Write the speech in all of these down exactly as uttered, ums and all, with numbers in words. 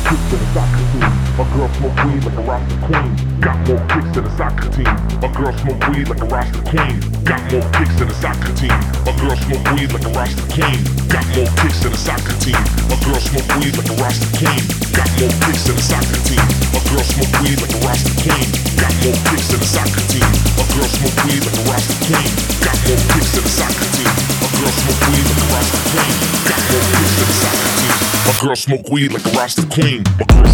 kicks than a soccer team. My girl smoke weed like a roster queen. Got more kicks than a soccer team. My girl smoke weed like a roster king. Got more kicks than a soccer team. My girl smoke weed like a roster king. Got more kicks than a soccer team. My girl smoke weed like a roster king. Got more kicks than a soccer team. My girl smoke weed like a roster king. Got more kicks than a soccer team. My girl smoke weed like a roster king. Got more kicks than a soccer team. My girl smoke weed like a roster king. Got more kicks than a soccer team. My girl smoke weed like a roster king. My girl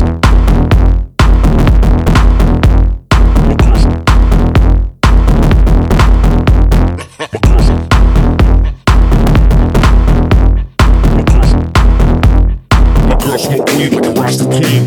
smoke weed like a Rasta king.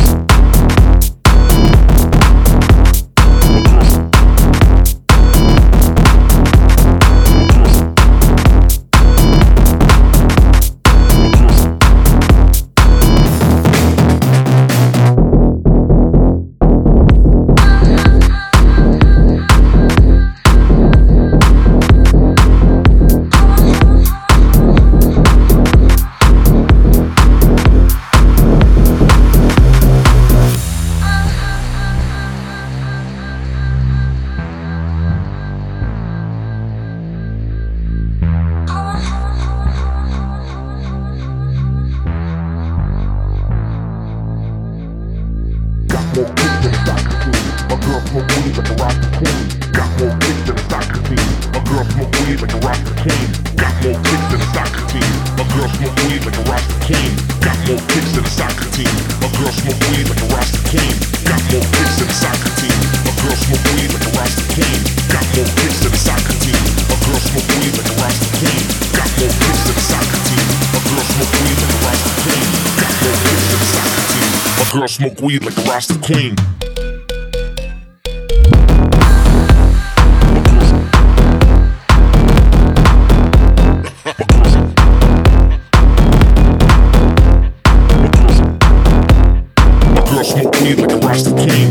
More kicks than a soccer team. My girl smoke weed like a Rasta king. Got more kicks than a soccer team. My girl smoke weed like a Rasta king. Got more kicks than a soccer team. My girl smoke weed like a Rasta king. Got more kicks than a soccer team. My girl smoke weed like a Rasta king. Got more kicks than a soccer team. My girl smoke weed like a Rasta king. Got more kicks than a soccer team. My girl smoke weed like a Rasta king. Got more kicks than a soccer team. My girl smoke weed like a Rasta king. Got more kicks than a soccer team. My girl smoke weed like a Rasta king. My girl smoke weed like a Rasta king.